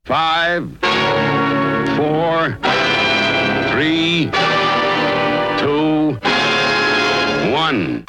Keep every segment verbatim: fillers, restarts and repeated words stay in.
Five, four, three, two, one.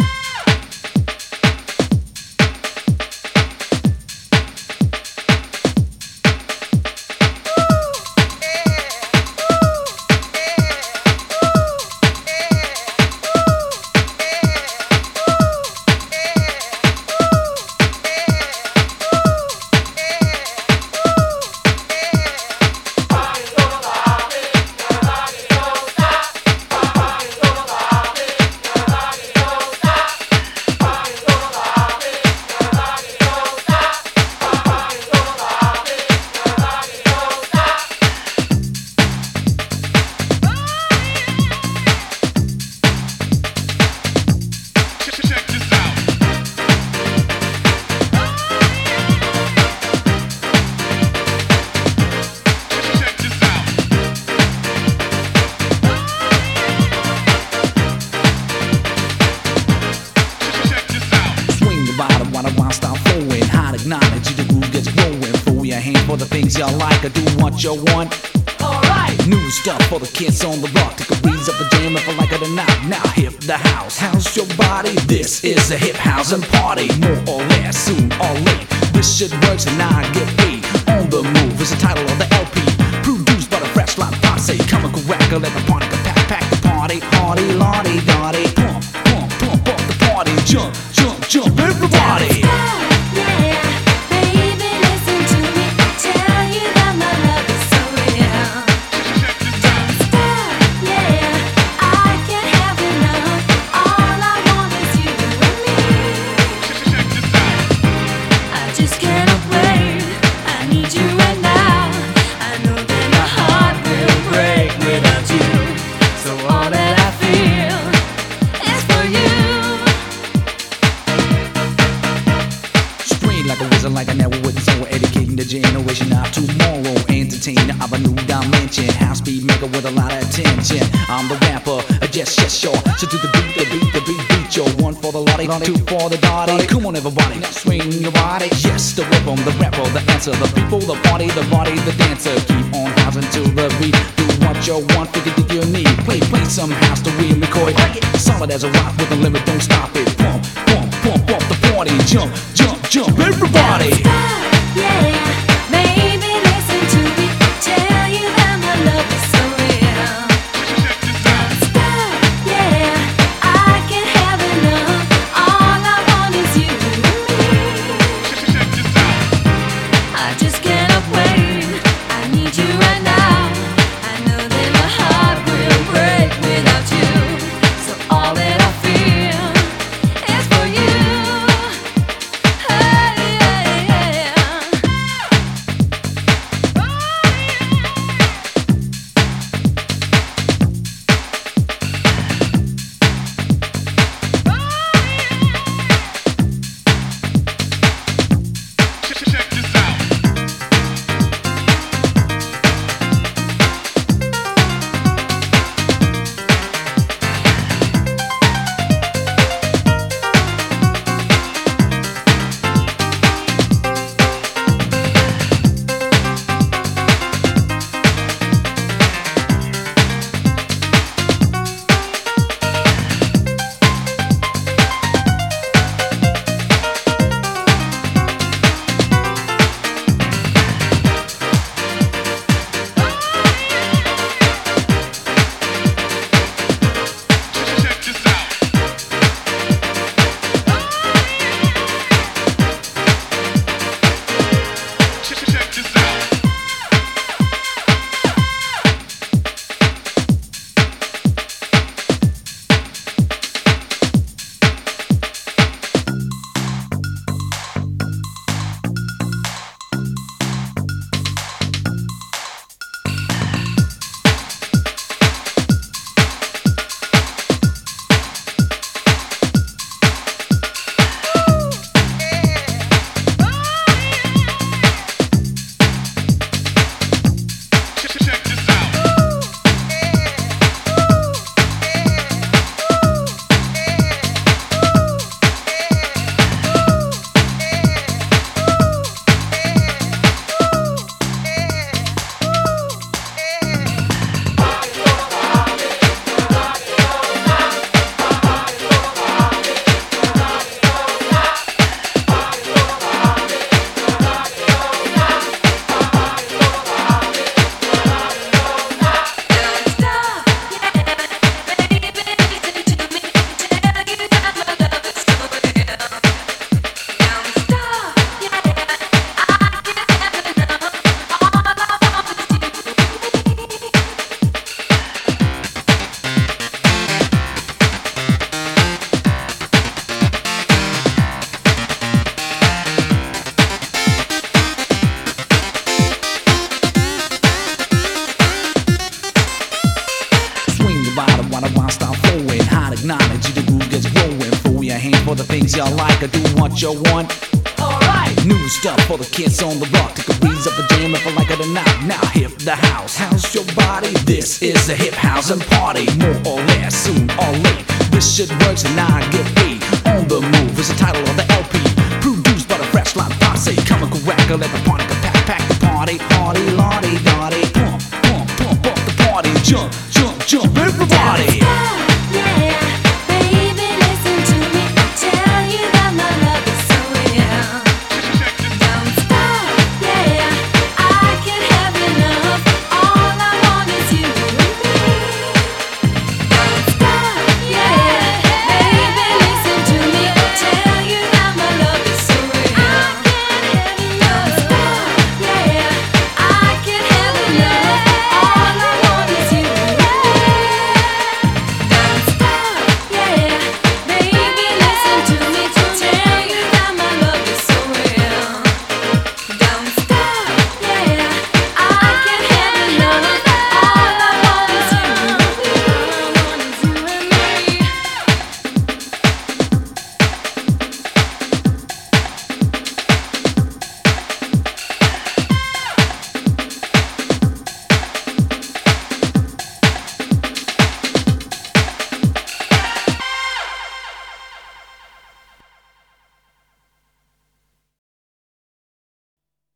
Acknowledge the groove gets growing. Throw your hand for the things you like. I do what you want. Alright. New stuff for the kids on the block. Take a breeze up the jam if I like it or not. Now hip the house, house your body. This is a hip house and party. More or less, soon or late. This shit works and I get paid. On the move is the title of the L P. Produced by the Fresh Line Posse. Comical record, let the party go pack, pack the party. Hardy, lottie, dotty. Pump, pump, pump up the party. Jump, jump, jump, everybody. Like I never would, so educating the generation of tomorrow. Entertainer of a new dimension. House beat maker with a lot of attention. I'm the rapper, uh, yes, yes, sure. So to the beat, the beat, the beat, beat, yo. One for the lottie, two for the dotty. Come on, everybody, now swing your body. Yes, the rhythm, the rapper, the answer. The people, the party, the body, the dancer. Keep on housing to the beat. Do what you want, figure that you need. Play, play some house to Willie McCoy. Solid as a rock with a limit, don't stop it. Pump, pump, pump up the party. Jump, jump, jump, everybody. Stop, yeah. Baby, listen to me. Tell you that my love is so real. Don't stop, yeah. I can't have enough. All I want is you and me. I just cannot wait. I need you right now. I know that my heart will break without you. So all that I feel is for you. Hey, yeah, yeah. I do what you want. Alright. New stuff for the kids on the block. Take a breeze up the jam if I like it or not. Now hip the house, house your body. This is a hip house and party. More or less, soon or late. This shit works and I get paid. On the Move is the title of the L P. Produced by the Fresh Line Posse. Comical record, let the party go.